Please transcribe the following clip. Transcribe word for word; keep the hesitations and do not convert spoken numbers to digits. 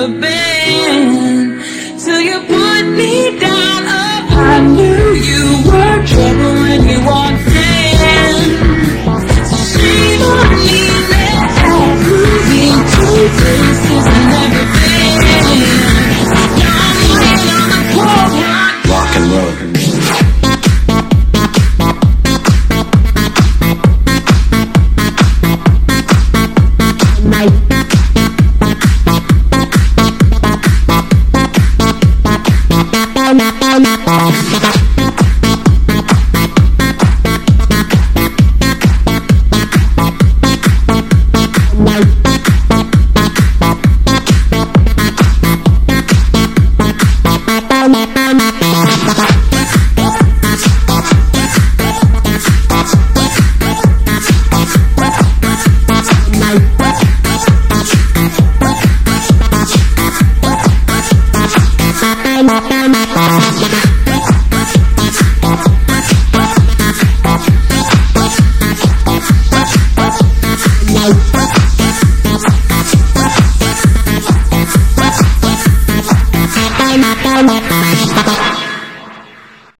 been, till you put me down. Up, I knew you were trouble when you walked in. So shame on me that moving to places I've never been. Now I'm laying on the cold rock, rock and roll.